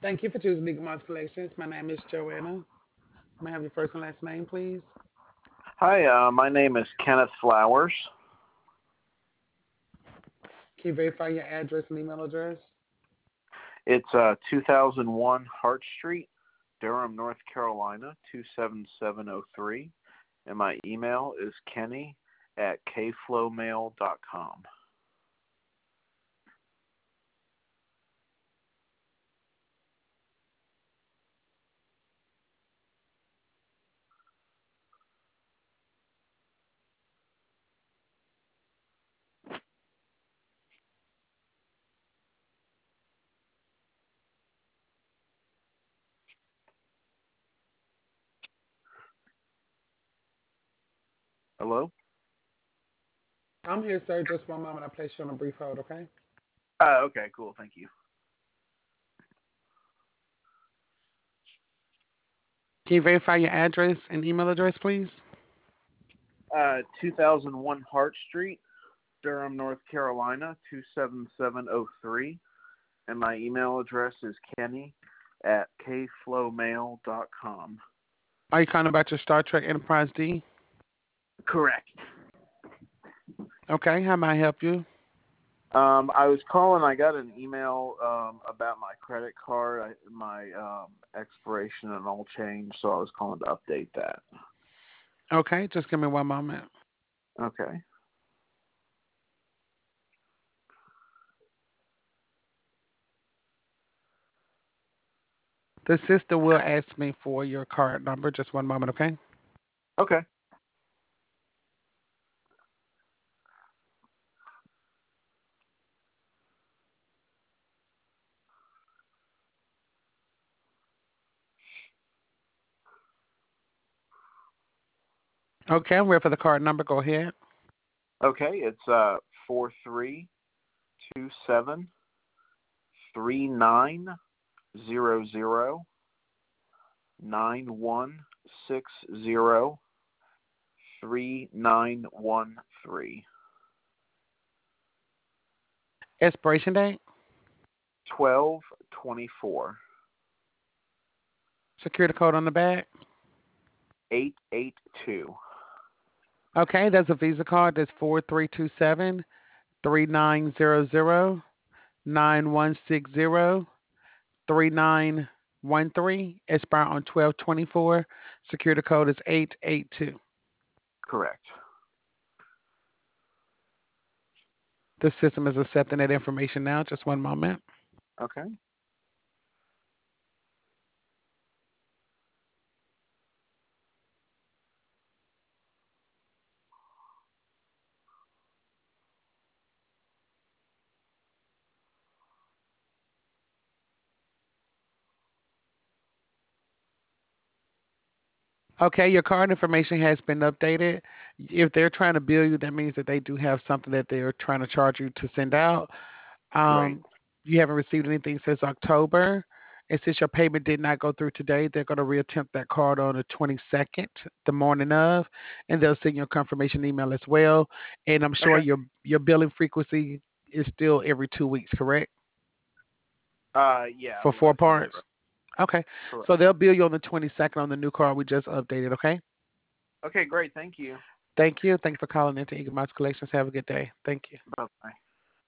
Thank you for choosing Eagle Moss Collections. My name is Joanna. May I have your first and last name, please? Hi, my name is Kenneth Flowers. Can you verify your address and email address? It's 2001 Hart Street, Durham, North Carolina, 27703. And my email is kenny@kflowmail.com. Hello? I'm here, sir. Just one moment. I place you on a brief hold, okay? Okay, cool. Thank you. Can you verify your address and email address, please? 2001 Hart Street, Durham, North Carolina, 27703. And my email address is kenny@kflowmail.com. Are you calling about your Star Trek Enterprise D? Correct. Okay, how may I help you? I was calling. I got an email about my credit card. My expiration and all changed, so I was calling to update that. Okay, just give me one moment. Okay. The sister will ask me for your card number. Just one moment, okay? Okay. Okay, I'm ready for the card number. Go ahead. Okay. It's 4327396091603913. Expiration date, 1224. security code on the back. 882. Okay, that's a Visa card. That's 4327-3900-9160-3913. Expire on 12/24. Security code is 882. Correct. The system is accepting that information now. Just one moment. Okay. Okay, your card information has been updated. If they're trying to bill you, that means that they do have something that they're trying to charge you to send out. Right. Um, you haven't received anything since October. And since your payment did not go through today, they're going to reattempt that card on the 22nd, the morning of, and they'll send you a confirmation email as well. And I'm sure Okay. your billing frequency is still every 2 weeks, correct? Yeah, For four that sounds parts. Okay. right. So they'll bill you on the 22nd on the new card we just updated, okay? Okay, great. Thank you. Thank you. Thank you for calling into Eagle Mouse Collections. Have a good day. Thank you. Bye-bye.